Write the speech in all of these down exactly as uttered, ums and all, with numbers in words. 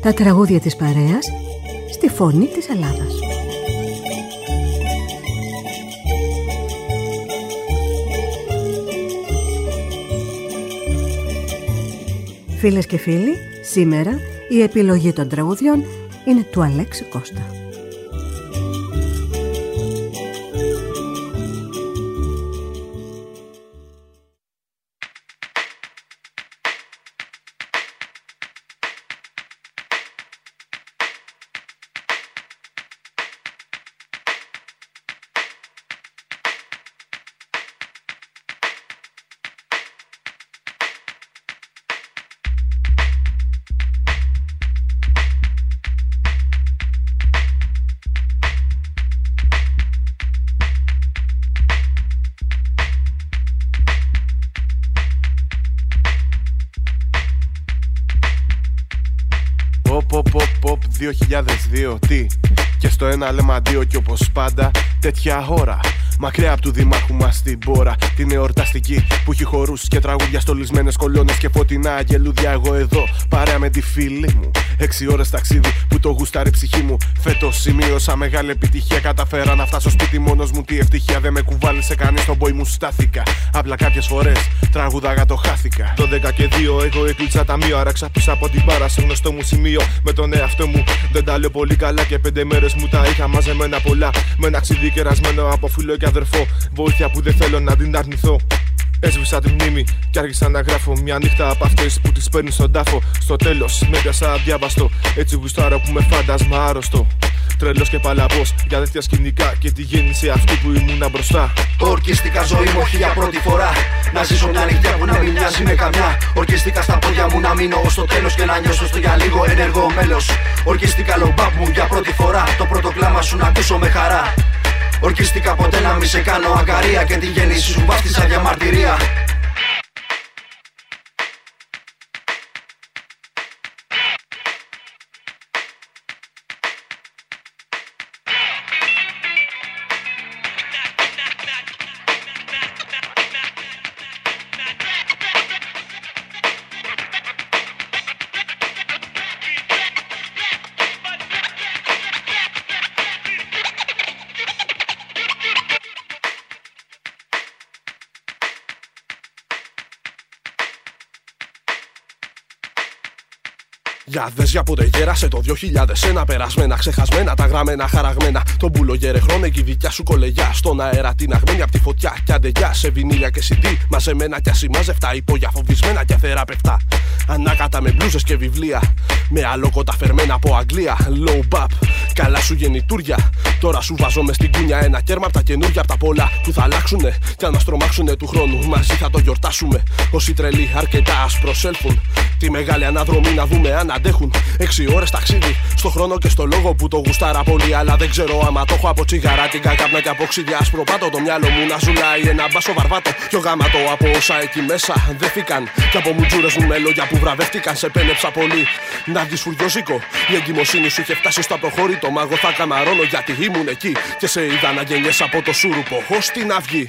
Τα τραγούδια της παρέας στη φωνή της Ελλάδας. Φίλες και φίλοι, σήμερα η επιλογή των τραγουδιών είναι του Αλέξη Κώστα. δύο χιλιάδες δύο, τι, και στο ένα λέμε αντίο κι όπως πάντα τέτοια ώρα. Μακριά από του δημάρχου μας την πόρα, την εορταστική που έχει χορούς και τραγούδια, στολισμένες κολόνες και φωτεινά αγγελούδια. Εγώ εδώ παρέα με τη φίλη μου, έξι ώρες ταξίδι που το γουστάρει ψυχή μου. Φέτος σημείωσα μεγάλη επιτυχία, καταφέρα να φτάσω σπίτι μόνος μου. Τι ευτυχία, δεν με κουβάλισε κανείς, στον πόη μου στάθηκα. Απλά κάποιες φορές τραγουδάγα το χάθηκα. δώδεκα και δύο εγώ έκλεισα ταμείο, άραξα πίσω από την μπάρα σε γνωστό μου σημείο. Με τον εαυτό μου δεν τα λέω πολύ καλά και πέντε μέρες μου τα είχα μαζεμένα πολλά. Με ένα ξύδι κερασμένο από φίλο και αδερφό, βοήθεια που δεν θέλω να την αρνηθώ. Έσβησα τη μνήμη και άρχισα να γράφω μια νύχτα από αυτές που τις παίρνει στον τάφο. Στο τέλος με πιάσα αδιάβαστο, έτσι γουστάρω που με φάντασμα άρρωστο. Τρελός και παλαβός για τέτοια σκηνικά και τη γέννηση αυτή που ήμουνα μπροστά. Ορκίστηκα ζωή μου όχι για πρώτη φορά, να ζήσω μια νυχτιά που να μην μοιάζει με καμιά. Ορκίστηκα στα πόδια μου να μείνω ως το τέλος και να νιώσω στο για λίγο ενεργό μέλος. Ορκίστηκα λομπάπ μου για πρώτη φορά, το πρώτο κλάμα σου να ακούσω με χαρά. Ορκίστηκα ποτέ να μη σε κάνω αγκαρία και τη γέννηση σου βάφτισα για μαρτυρία. Για δες για πότε γέρασε το δύο χιλιάδες ένα. Περασμένα, ξεχασμένα, τα γραμμένα, χαραγμένα. Τον πουλογέρε χρόνο και η δικιά σου κολεγιά. Στον αέρα την αγμένη απ' τη φωτιά. Κι αντεγιά σε βινίλια και σι ντι. Μαζεμένα κι ασημάζευτα. Υπόγεια φοβισμένα και αθεραπευτά. Ανάκατα με μπλούζες και βιβλία. Με αλόκοτα φερμένα από Αγγλία. Low bap, καλά σου γεννητούρια. Τώρα σου βάζω μες στην κούνια ένα κέρμα απ' τα καινούργια, απ' τα πολλά που θα αλλάξουνε. Κι αν μας τρομάξουνε του χρόνου, μαζί θα το γιορτάσουμε. Όσοι τρελοί αρκετά ας προσέλθουν. Τη μεγάλη αναδρομή να δούμε αν αντέχουν. Έξι ώρες ταξίδι, στο χρόνο και στο λόγο που το γουστάρα πολύ. Αλλά δεν ξέρω άμα το έχω από τσιγάρα, την κακάπνα και από ξύδια. Ασπροπάτω το μυαλό μου να ζουλάει ένα μπάσο βαρβάτο. Πιο γάματο από όσα εκεί μέσα δεθήκαν. Κι από μουτζούρες μου με λόγια που βραβεύτηκαν. Σε πένεψα πολύ να βγεις φουριόζικο. Η εγκυμοσύνη σου είχε φτάσει στο απροχώρητο. Μα εγώ θα καμαρώνω γιατί ήμουν εκεί. Και σε είδα να γεννιέσαι από το σούρουπο ως την αυγή.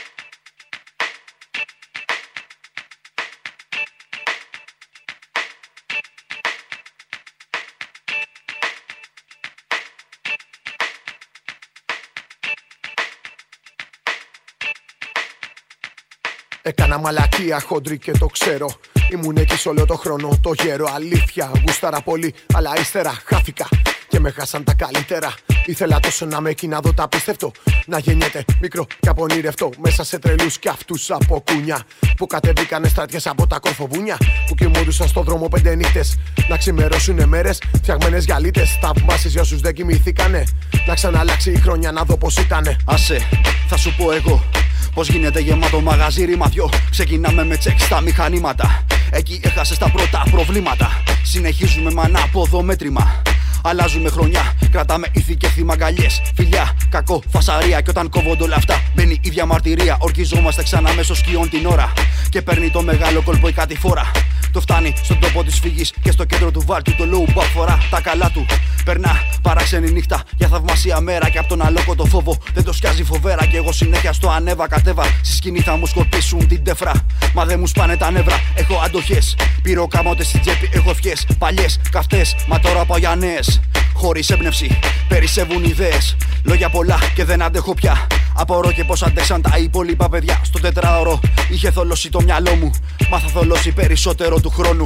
Έκανα μαλακία χοντρή και το ξέρω. Ήμουν εκεί σε όλο το χρόνο το γέρο. Αλήθεια, γούσταρα πολύ, αλλά ύστερα χάθηκα και με χάσαν τα καλύτερα. Ήθελα τόσο να με εκεί να δω τα απίστευτο. Να γεννιέται μικρό και απονήρευτο. Μέσα σε τρελούς κι αυτούς από κούνια που κατεβήκανε στρατιές από τα κορφοβούνια. Που κοιμούντουσαν στον δρόμο πέντε νύχτες. Να ξημερώσουνε μέρες φτιαγμένες για λύτες. Θαυμάσεις για όσους δεν κοιμηθήκανε. Να ξαναλλάξει η χρόνια να δω πως ήτανε. Άσε, θα σου πω εγώ πως γίνεται γεμάτο μαγαζί ρημαδιό. Ξεκινάμε με τσεκ στα μηχανήματα. Εκεί έχασες τα πρώτα προβλήματα. Συνεχίζουμε με ανάποδο μέτρημα. αλλάζουμε χρονιά. Κρατάμε ήθη και θυμαγκαλιές. Φιλιά, κακό, φασαρία. Και όταν κόβονται όλα αυτά, μπαίνει η διαμαρτυρία. Ορκιζόμαστε ξανά μέσω σκιών την ώρα. Και παίρνει το μεγάλο κόλπο η κατηφόρα. Το φτάνει στον τόπο της φυγής και στο κέντρο του βάλτου. Το low buff φορά τα καλά του. Περνά παράξενη νύχτα για θαυμασία μέρα. Και απ' τον αλόκοτο φόβο δεν το σκιάζει φοβέρα. Και εγώ συνέχεια στο ανέβα κατέβα. Στη σκηνή θα μου σκορπίσουν την τέφρα. Μα δεν μου σπάνε τα νεύρα. Έχω αντοχές. Πυροκάμωτες στην τσέπη. Έχω ευχές. Παλιές, καυτές. Μα τώρα πάω για νέες. Χωρίς έμπνευση, περισσεύουν ιδέες. Λόγια πολλά και δεν αντέχω πια. Απορώ και πως αντέξαν τα υπόλοιπα παιδιά. Στο τετράωρο είχε θολώσει το μυαλό μου. Μα θα θολώσει περισσότερο του χρόνου.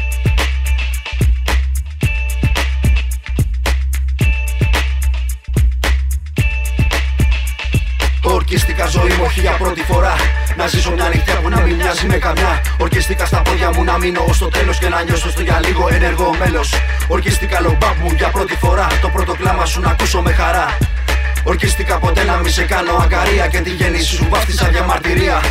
Ορκίστηκα ζωή μου όχι για πρώτη φορά. Να ζήσω μια νυχτιά που να μην μοιάζει με καμιά. Ορκίστηκα στα πόδια μου να μείνω ως το τέλος και να νιώσω στο για λίγο ενεργό μέλος. Ορκίστηκα λομπάπ μου για πρώτη φορά. Το πρώτο κλάμα σου να ακούσω με χαρά. Ορκίστηκα ποτέ να μη σε κάνω αγκαρία. Και τη γέννηση σου βάφτισα διαμαρτυρία.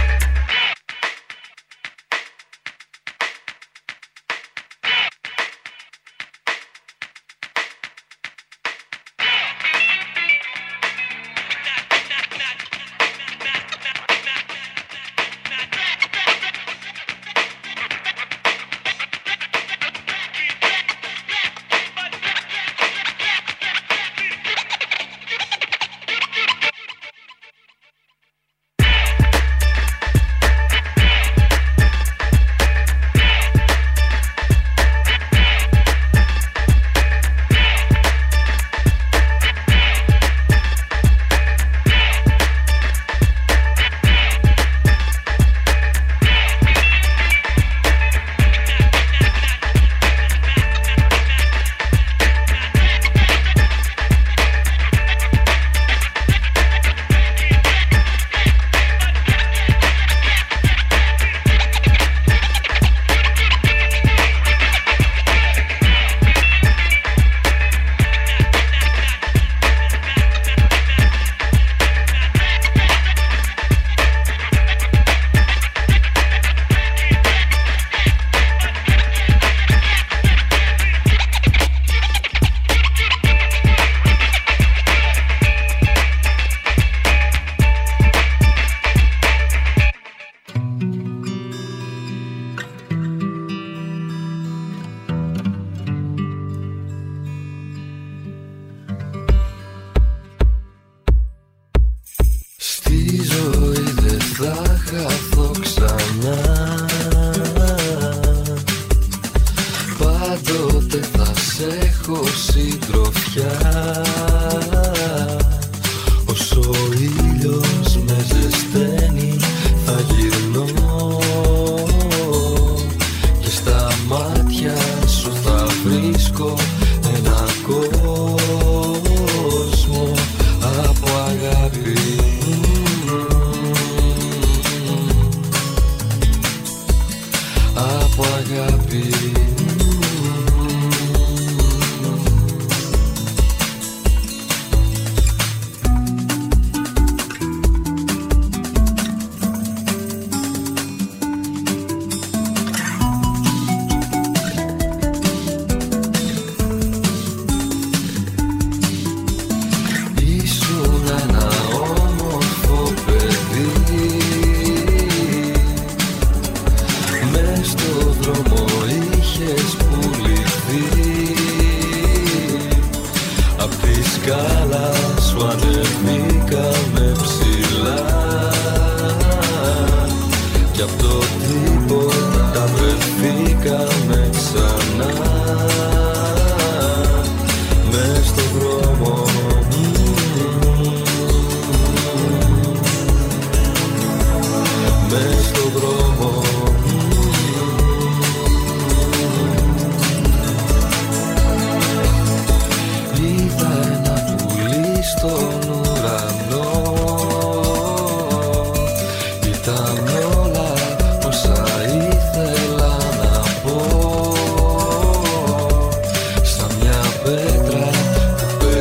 Πέτρα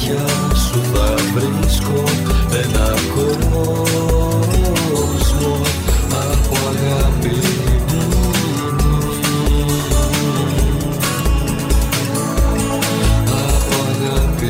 μάτια σου θα βρίσκω ένα κόσμο από αγάπη. Από αγάπη.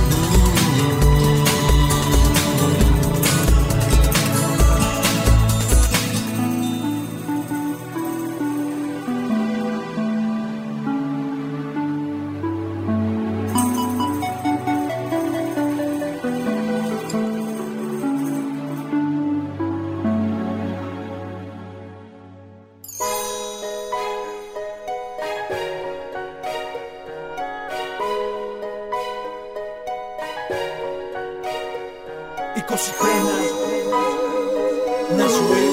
είκοσι χρόνια, μια ζωή.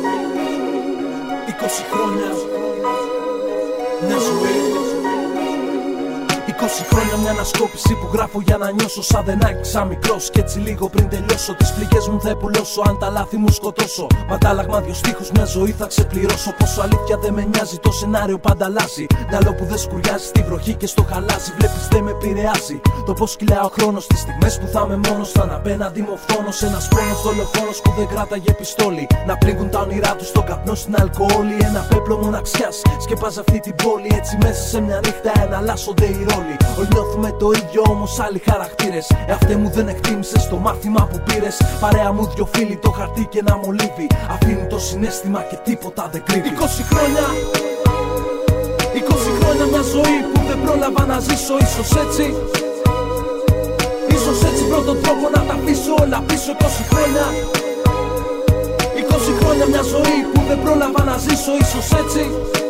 είκοσι χρόνια, μια ζωή. είκοσι χρόνια μια ανασκόπηση που γράφω για να νιώσω σαν δενάκι, σαν μικρός. Κι έτσι λίγο πριν τελειώσω τις πληγές μου θα επουλώσω. Αν τα λάθη μου σκοτώσω, με αντάλλαγμα δυο στίχους μια ζωή θα ξεπληρώσω. Πόσο αλήθεια δεν με νοιάζει, το σενάριο πάντα αλλάζει. Μυαλό που δεν σκουριάζει στη βροχή και στο χαλάζι. Βλέπεις δεν με επηρεάζει το πως κυλάει ο χρόνος. Τις στιγμές που θα είμαι μόνος, θα είναι απέναντι μου φθόνος. Ένας πόνος δολοφόνος που δεν κράταγε πιστόλι. Να πλήγουν τα όνειρά του στον καπνό, στην αλκοόλη. Ένα πέπλο μοναξιάς σκεπάζει αυτή την πόλη. Έτσι μέσα σε μια νύχτα εναλλάσσονται οι ρόλοι. Όλοι νιώθουμε το ίδιο όμως άλλοι χαρακτήρες. Εαυτέ μου δεν εκτίμησες το μάθημα που πήρες. Παρέα μου δυο φίλοι, το χαρτί και ένα μολύβι. Αφήνει το συναίσθημα και τίποτα δεν κρύβει. είκοσι χρόνια, είκοσι χρόνια μια ζωή που δεν πρόλαβα να ζήσω. Ίσως έτσι, ίσως έτσι πρώτον τρόπο να τα αφήσω όλα πίσω. είκοσι χρόνια, είκοσι χρόνια μια ζωή που δεν πρόλαβα να ζήσω. Ίσως έτσι,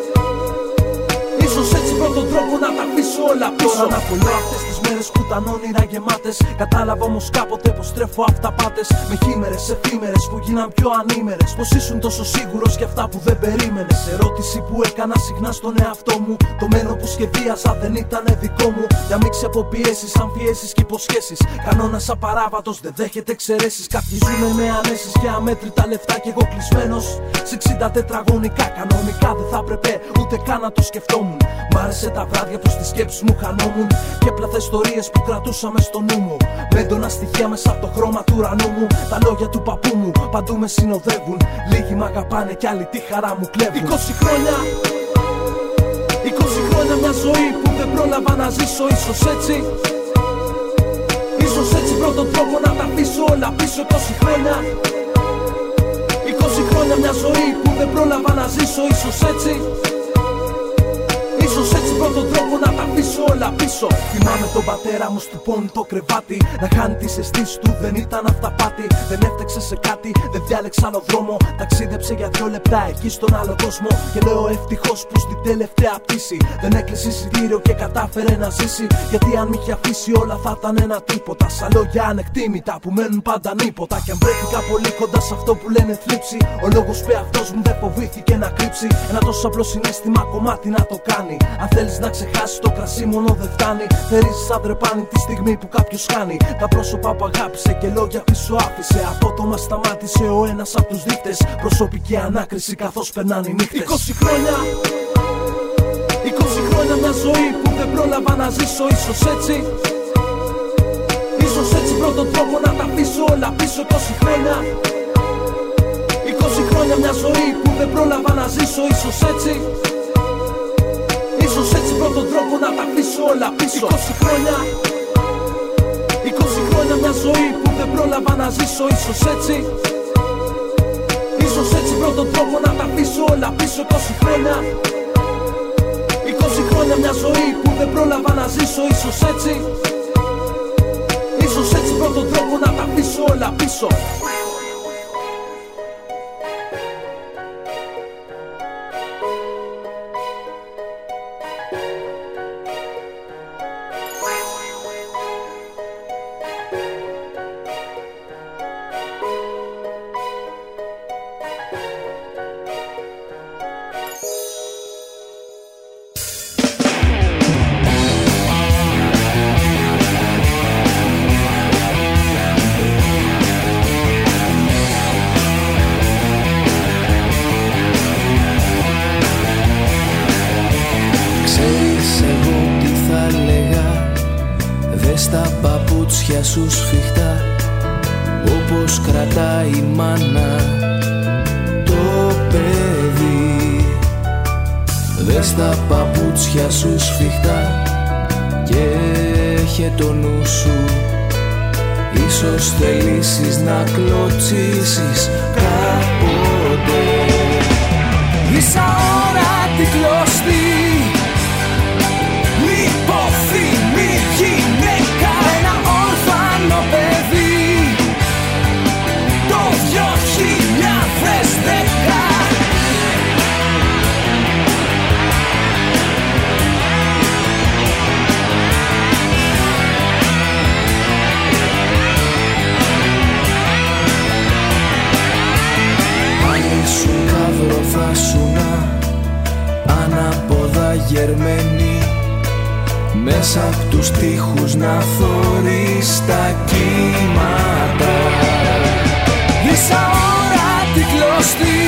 ίσως έτσι πρώτον τρόπο να τα αφήσω όλα πίσω. Τώρα να απολώ αυτές τις μέρες που ήταν όνειρα γεμάτες. Κατάλαβα όμως κάποτε πως τρέφω αυταπάτες. Με χήμερες, εφήμερες που γίναν πιο ανήμερες. Πως ήσουν τόσο σίγουρος για αυτά που δεν περίμενες. Ερώτηση που έκανα συχνά στον εαυτό μου. Το μέλλον που σχεδίαζα δεν ήταν δικό μου. Για μίξη από πιέσεις, αμφιέσεις και υποσχέσεις. Κανόνας απαράβατος δεν δέχεται εξαιρέσεις. Κάποιοι ζουνε με ανέσεις και αμέτρητα λεφτά. Κι εγώ κλεισμένος σε εξήντα τετραγωνικά. Κανονικά δεν θα έπρεπε ούτε καν να το σκεφτόμουν. Μ' άρεσε τα βράδια που στις σκέψεις μου χανόμουν. Και πλαθές ιστορίες που κρατούσαμε στο νου μου. Με έντονα στοιχεία μέσα από το χρώμα του ουρανού μου. Τα λόγια του παππού μου παντού με συνοδεύουν. Λίγοι μ' αγαπάνε κι άλλοι τη χαρά μου κλέβουν. είκοσι χρόνια, είκοσι χρόνια μια ζωή που δεν πρόλαβα να ζήσω. Ίσως έτσι, ίσως έτσι πρώτον τρόπο να τα αφήσω όλα πίσω. είκοσι χρόνια, είκοσι χρόνια μια ζωή που δεν πρόλαβα να ζήσω. Ίσως έτσι, ίσως έτσι πρώτον τρόπο να τα αφήσω όλα πίσω. Θυμάμαι τον πατέρα μου στο πόνι το κρεβάτι. Να χάνει τις αισθήσεις του, δεν ήταν αυταπάτη. Δεν έφταξε σε κάτι, δεν διάλεξε άλλο δρόμο. Ταξίδεψε για δυο λεπτά εκεί στον άλλο κόσμο. Και λέω ευτυχώς που στην τελευταία πτήση δεν έκλεισε εισιτήριο και κατάφερε να ζήσει. Γιατί αν μ' είχε αφήσει όλα θα ήταν ένα τίποτα. Σαν λόγια ανεκτήμητα που μένουν πάντα νύποτα. Και αν βρέθηκα πολύ κοντά σε αυτό που λένε θλίψη, ο λόγος που εαυτός μου δεν φοβήθηκε να κρύψει. Ένα τόσο απλό συναίσθημα κομμάτι να το κάνει. Αν θέλεις να ξεχάσεις το κρασί μόνο δεν φτάνει. Θερίζεις σαν τρεπάνι τη στιγμή που κάποιος χάνει. Τα πρόσωπα που αγάπησε και λόγια πίσω άφησε. Απότομα σταμάτησε ο ένας από τους δείκτες. Προσωπική ανάκριση καθώς περνάνε οι νύχτες. είκοσι χρόνια, είκοσι χρόνια μια ζωή που δεν πρόλαβα να ζήσω. Ίσως έτσι, ίσως έτσι πρώτον τρόπο να τα αφήσω όλα πίσω. είκοσι χρόνια, είκοσι χρόνια μια ζωή που δεν πρόλαβα να ζήσω. Ίσως έτσι, ίσως έτσι πρώτον τρόπο να τα αφήσω όλα πίσω. είκοσι χρόνια, είκοσι χρόνια μια ζωή που δεν πρόλαβα να ζήσω. Ίσως έτσι, ίσως έτσι πρώτον τρόπο να τα αφήσω όλα πίσω. είκοσι χρόνια, είκοσι χρόνια μια ζωή που δεν πρόλαβα να ζήσω. Ίσως έτσι, ίσως έτσι πρώτον τρόπο να τα αφήσω όλα πίσω. παπούτσια σου σφιχτά, όπως κρατάει η μάνα το παιδί. Δες τα παπούτσια σου σφιχτά και έχε το νου σου, ίσως θελήσεις να κλωτσίσεις κάποτε. Είσαι αόρατη κλωστή, λιποθύμη γυναίκα, ένα όρφανο παιδί, το δυο χιλιάδες δέκα. Ήσουν καύρο θα σουνα, ανάποδα γερμένη, μέσα απ' τους τοίχους να θωρείς τα κύματα. Είσαι αόρατη κλωστή,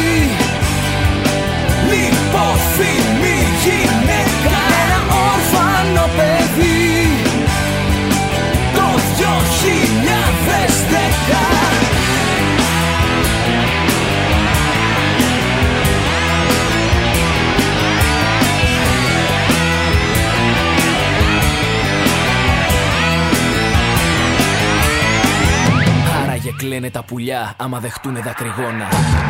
λιποθύμη γυναίκα, ένα όρφανο παιδί, το δυο χιλιάδες δέκα. Και κλαίνε τα πουλιά άμα δεχτούνε δακρυγόνα.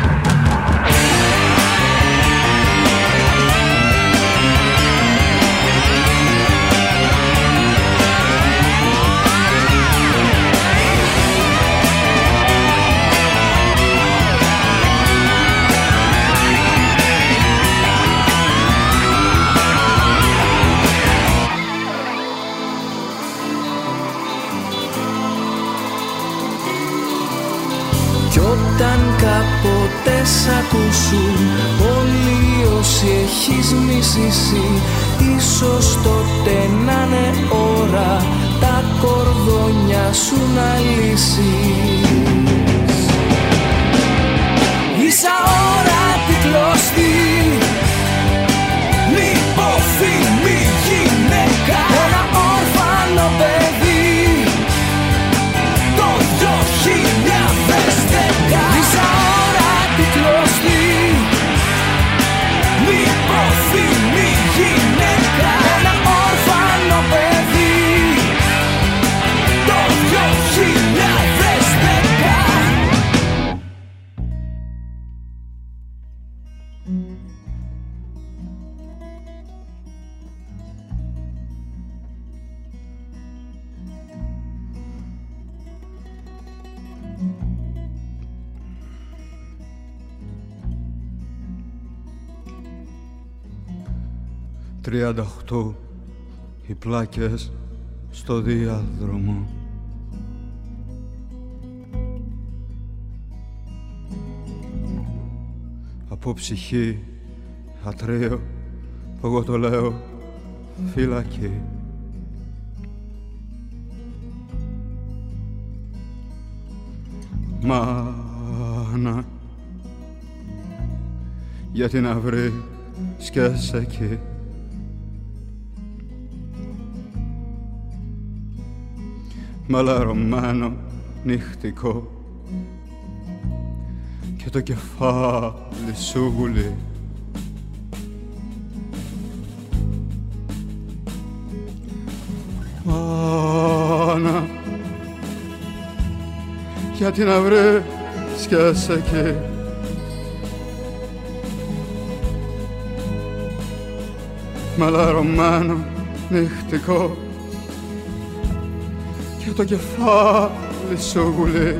Κι όταν κάποτε σ' ακούσουν όλοι όσοι έχεις μισήσει, ίσως τότε να είναι ώρα τα κορδόνια σου να λύσεις. Είσαι αόρατη κλωστή, λιποθύμη γυναίκα, ένα όρφανο παιδί, το δυο χιλιάδες δέκα. Είσαι αόρατη κλωστή, λιποθύμη γυναίκα, ένα όρφανο παιδί, το δυο χιλιάδες δέκα. Τριάντα οκτώ οι πλάκες στο διάδρομο. Από ψυχή ατρίο που εγώ το λέω φυλακή. Μάνα, γιατί να βρει σκέσαι εκεί. Μαλαρωμένο νυχτικό και το κεφάλι σου γουλεί. Μάνα, γιατί να βρίσκεσαι εκεί. Μαλαρωμένο νυχτικό και το κεφάλι σου γουλεί.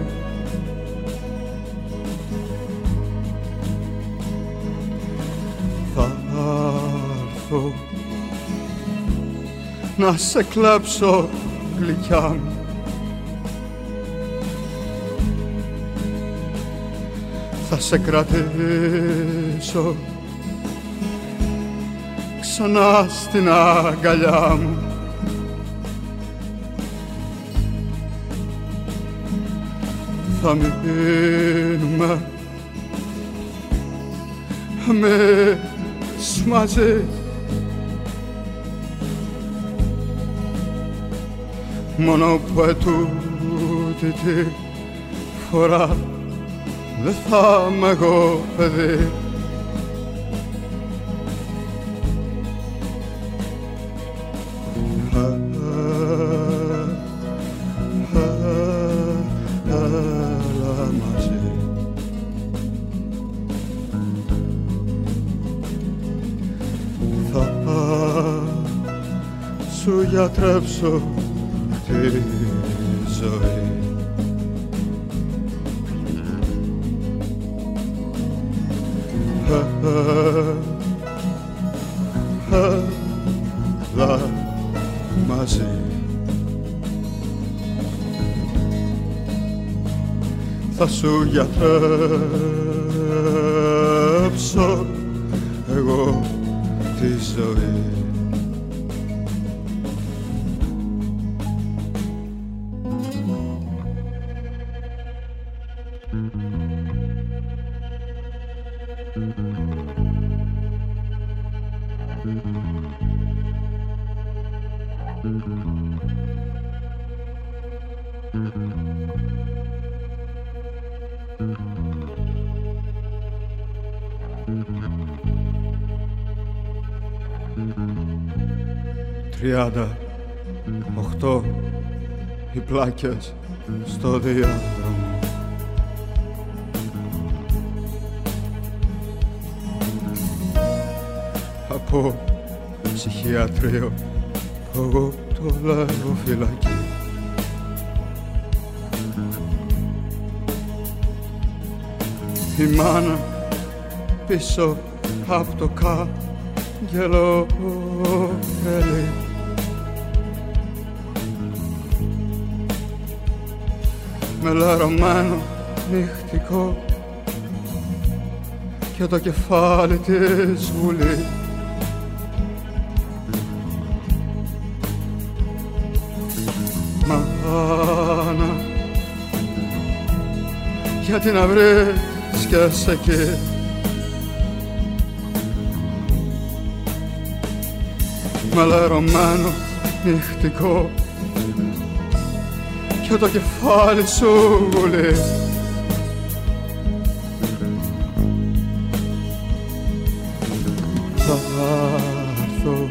Θα έρθω να σε κλέψω γλυκιά μου, θα σε κρατήσω ξανά στην αγκαλιά μου. Θα μείνουμε εμείς μαζί, μόνο που ετούτη τη φορά δεν θα είμαι εγώ παιδί. Έλα μαζί, θα σου γιατρέψω τη ζωή. Έλα μαζί, θα σου γιατρέψω εγώ τη ζωή. Τριάντα οχτώ οι πλάκες στο διάδρομο. Από ψυχιατρίο εγώ το λέγω φυλακή. Η μάνα πίσω απ' το κάγκελο θέλει. Με λερωμένο νυχτικό και το κεφάλι της βουλή. Μάνα, γιατί να βρίσκεσαι εκεί? Με λερωμένο νυχτικό και το κεφάλι σου βουλή. Θα έρθω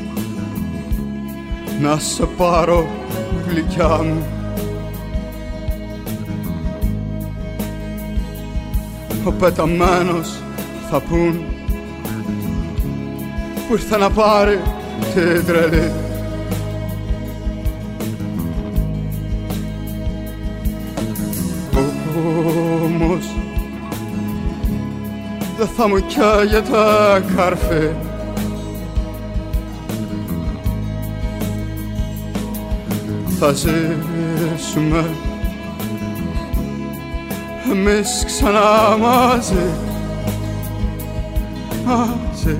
να σε πάρω γλυκιά μου, ο πεταμένος θα πουν που ήρθε να πάρει την τρελή. Όμως δεν θα μου καίγεται καρφί. Θα ζήσουμε εμείς ξανά μαζί, μαζί.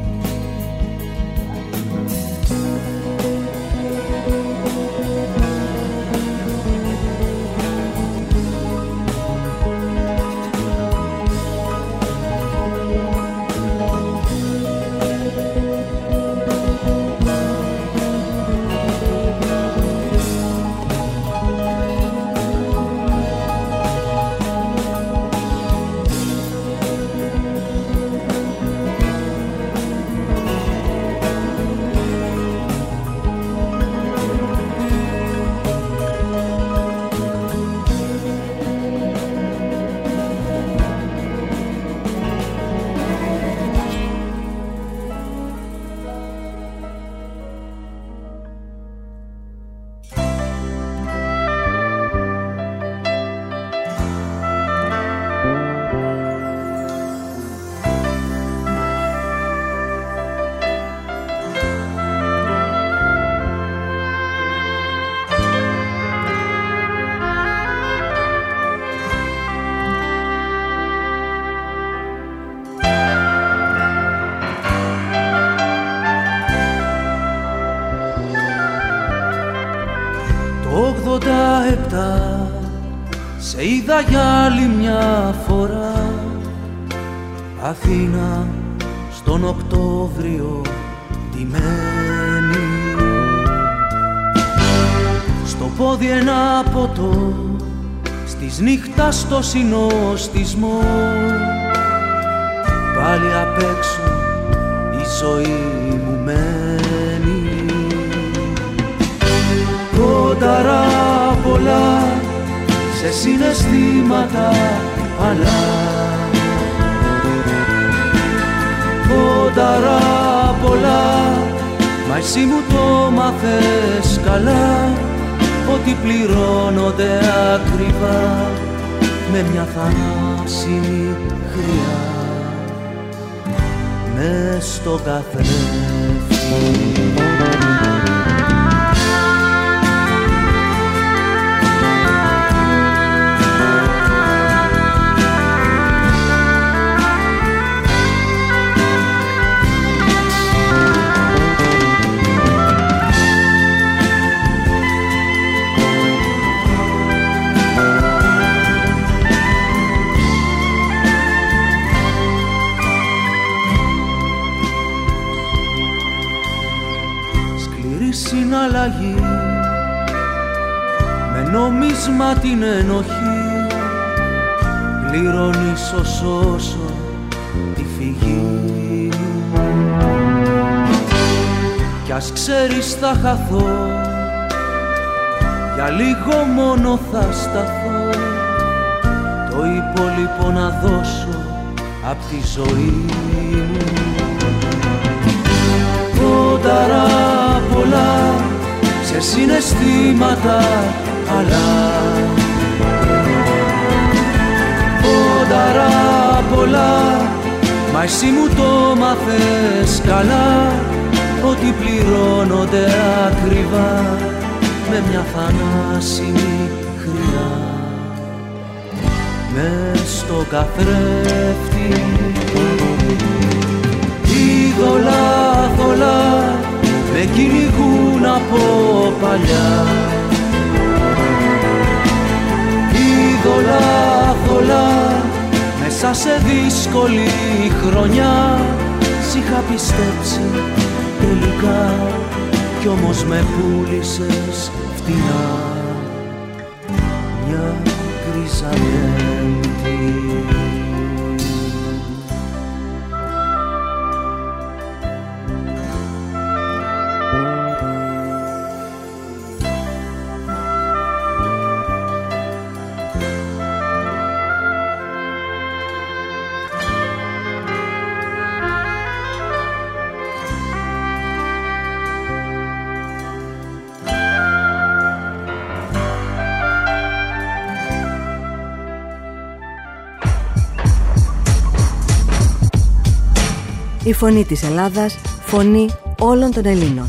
Σε είδα για άλλη μια φορά, Αθήνα στον Οκτώβριο ντυμένη. Στο τραγούδι ένα ποτό στις νύχτας στο συνοστισμό. Πάλι απ' έξω η ζωή μου μένει. Κονταρά πολλά σε συναισθήματα αλλά κονταρά πολλά, μα εσύ μου το μάθες καλά ότι πληρώνονται ακριβά με μια θανάσιμη χρειά μες στο καθρέφτη. Συναλλαγή με νόμισμα την ενοχή, πληρώνεις όσο όσο τη φυγή. Κι ας ξέρεις θα χαθώ, για λίγο μόνο θα σταθώ, το υπόλοιπο να δώσω απ' τη ζωή μου. Κονταρά πολλά σε συναισθήματα αλλά κονταρά πολλά, μα εσύ μου το μάθες καλά ότι πληρώνονται ακριβά με μια θανάσιμη χρειά μες στο καθρέφτη. Είδωλα θολά με κυνηγούν από παλιά, είδωλα θολά μέσα σε δύσκολη χρονιά. Σ' είχα πιστέψει τελικά κι όμως με πούλησες φτηνά μια κρυζανέτη. Η φωνή της Ελλάδας, φωνή όλων των Ελλήνων.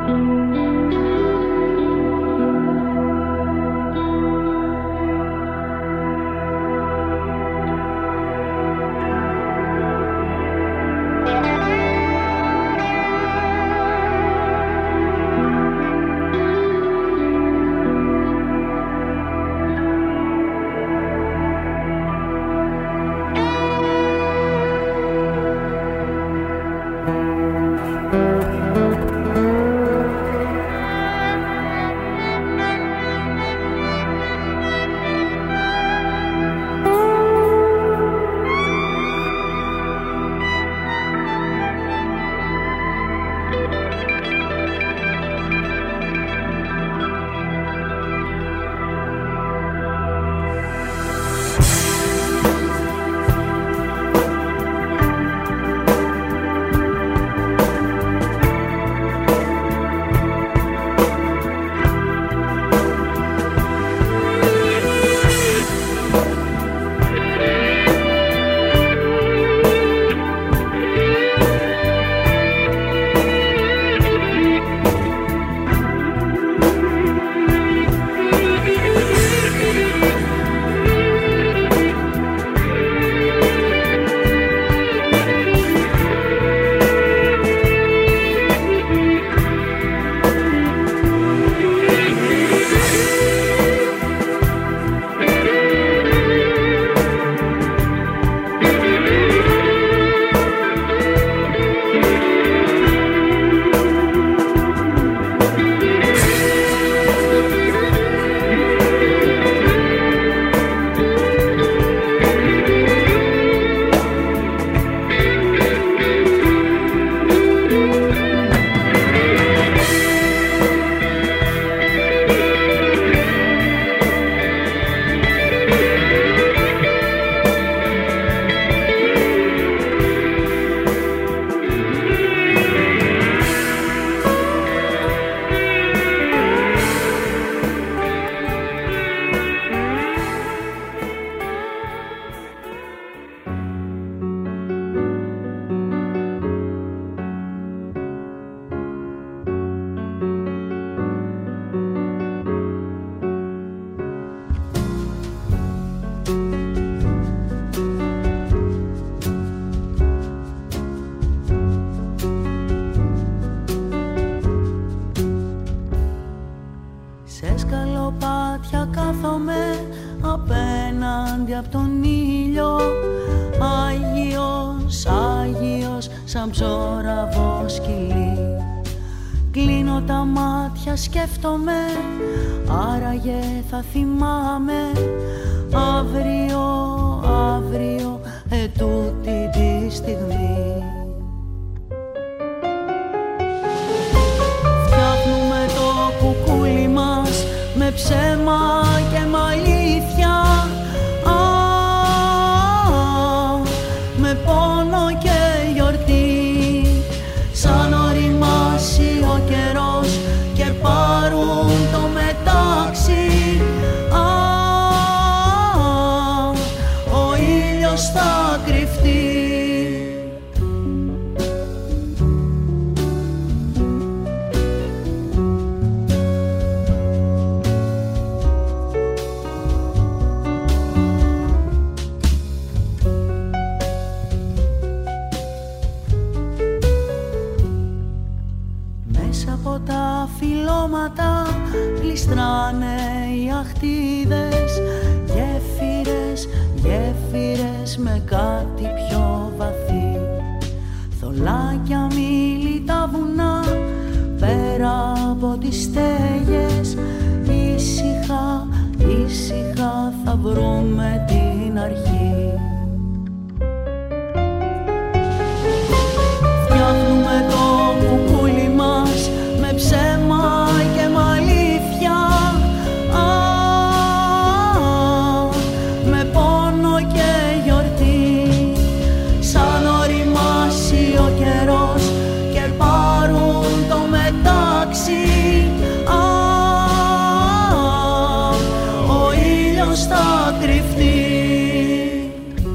απέναντι απ' τον ήλιο, Άγιος, Άγιος, σαν ψώραβο σκυλί. Κλείνω τα μάτια, σκέφτομαι, άραγε θα θυμάμαι, αύριο, αύριο, ετούτη τη στιγμή. Φτιάχνουμε το κουκούλι μας με ψέμα και με αλήθεια, α, με πόνο και γιορτή, σαν οριμάσει ο καιρός και πάρουν το μετάξι, α, ο ήλιος θα κρυφτεί. Γλιστράνε οι αχτίδες, γέφυρες, γέφυρες με κάτι πιο βαθύ. Θολάκια μήλι τα βουνά, πέρα από τις στέγες, ήσυχα, ήσυχα θα βρούμε την αρχή. Φτιάχνουμε το κουκούλι μας με ψέμα και με αλήθεια, α, με πόνο και γιορτή, σαν οριμάσει ο καιρός και πάρουν το μετάξι, α, ο ήλιος θα κρυφτεί.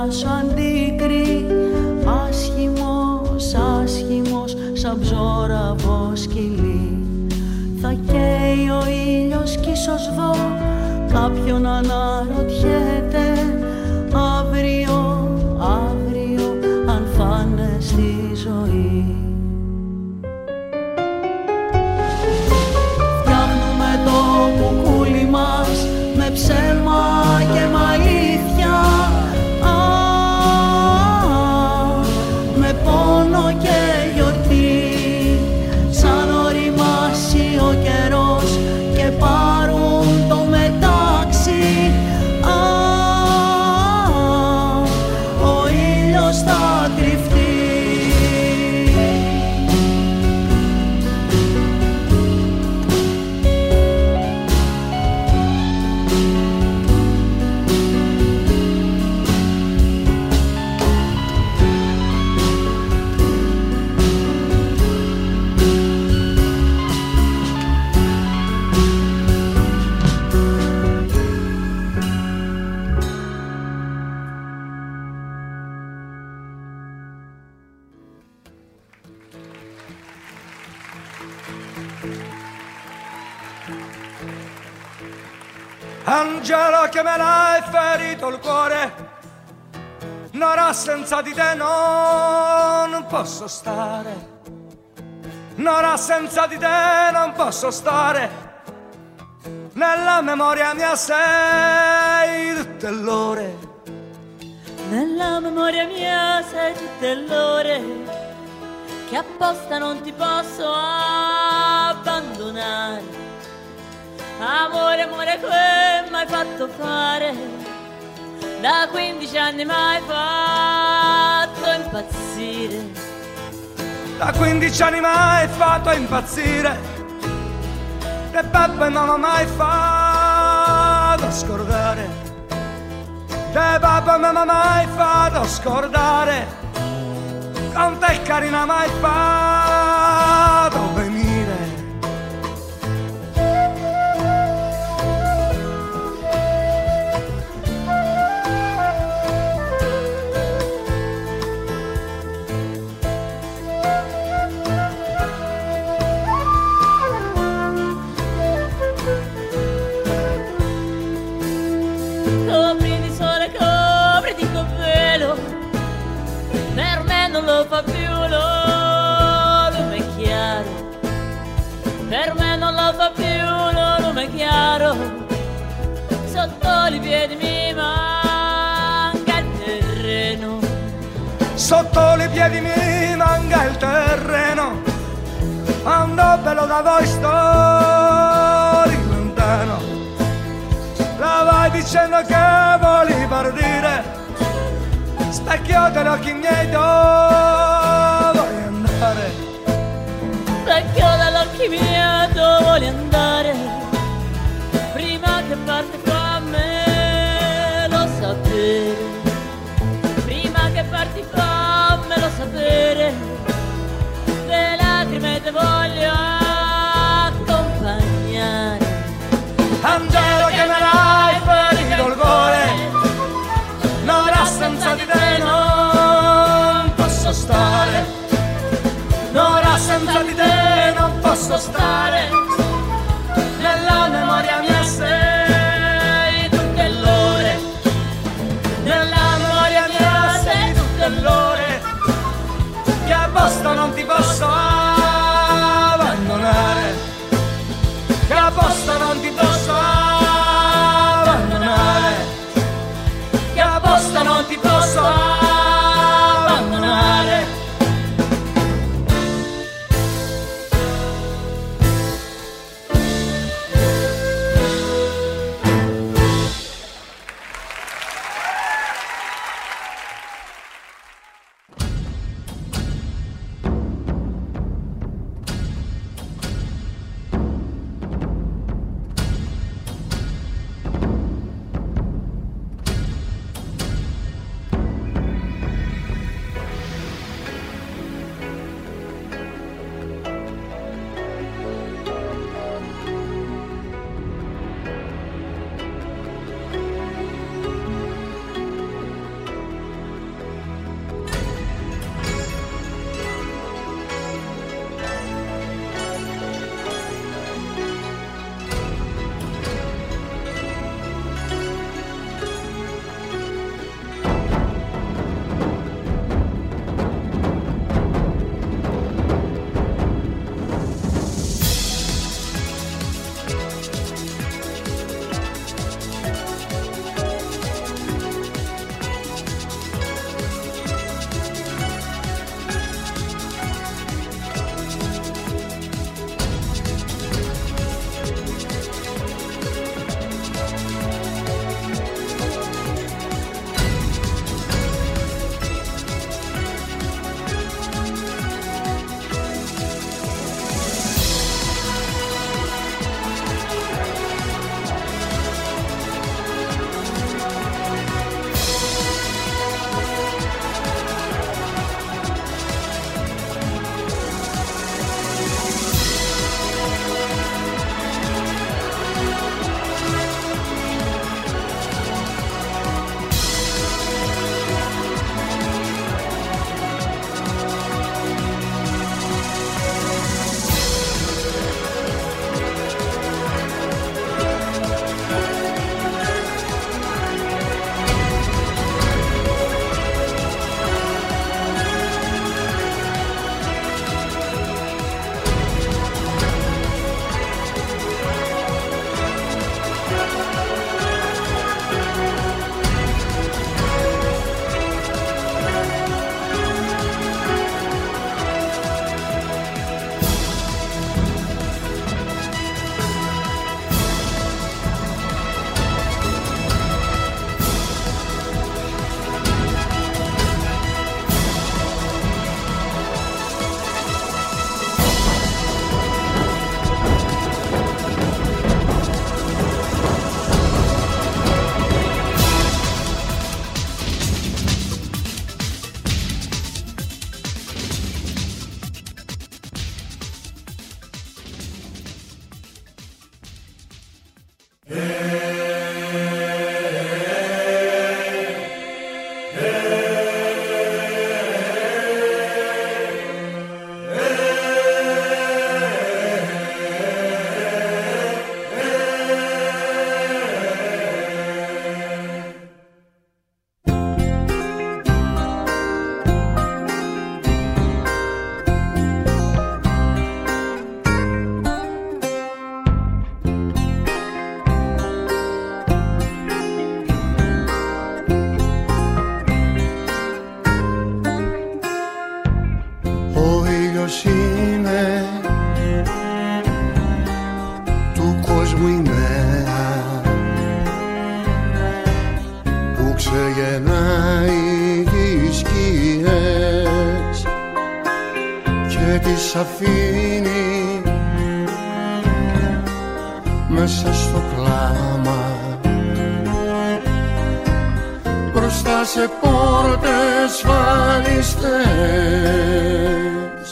σου αντίκρι, άσχημος, άσχημος σαν ψώραβο σκυλί. Θα καίει ο ήλιος κι ίσως δω κάποιον αναρωτιέται αύριο, αύριο αν φάνε στη ζωή. Φτιάχνουμε το κουκούλι μας με ψέμα και με αλήθεια, α, με πόνο και γιορτή, σαν οριμάσει ο καιρός και πάρουν το μετάξι, α, ο ήλιος θα κρυφτεί. Angelo che me l'hai ferito il cuore, un'ora senza di te non posso stare, un'ora senza di te non posso stare, nella memoria mia sei tutte l'ore, nella memoria mia sei tutte l'ore, che apposta non ti posso abbandonare. Amore, amore, che m'hai fatto fare? Da quindici anni m'hai fatto impazzire. Da quindici anni m'hai fatto impazzire, e papà e mamma m'hai fatto scordare, e papà e mamma m'hai fatto scordare, con te carina m'hai fatto venire. Non lo fa più lo lume chiaro, per me non lo fa più lo lume chiaro, sotto i piedi mi manca il terreno, sotto i piedi mi manca il terreno, quando bello da voi sto lontano, la vai dicendo che voli partire, specchio degli occhi miei dove vuoi andare, specchio degli occhi miei dove vuoi andare, prima che parti fammelo sapere, prima che parti fammelo sapere, le lacrime te voglio accompagnare. Angelo che me l'hai ferito il cuore, un'ora senza di te non posso stare, un'ora senza di te non posso stare, περνάει τις σκιές και τις αφήνει μέσα στο κλάμα, μπροστά σε πόρτες βαλιστές.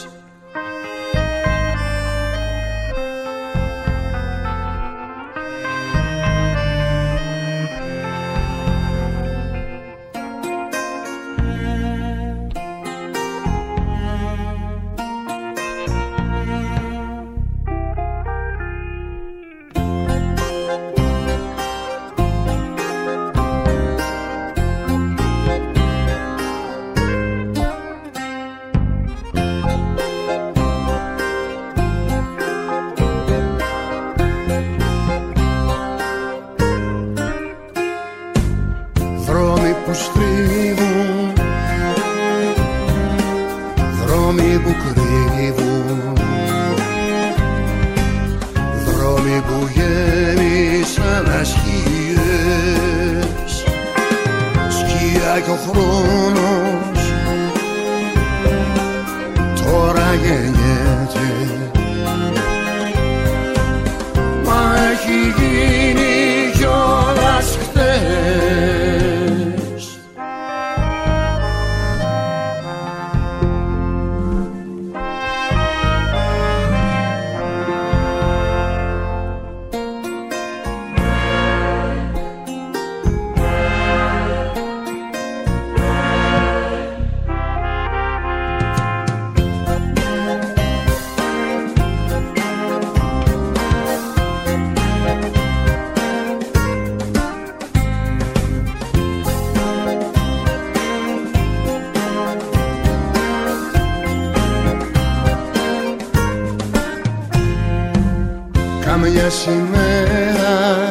Καμιά σημαία,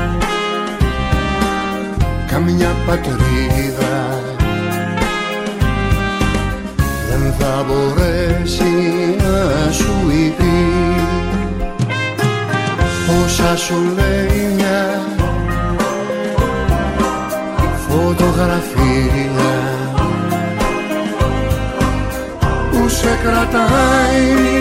καμιά πατρίδα δεν θα μπορέσει να σου πει όσα σου λέει μια φωτογραφία που σε κρατάει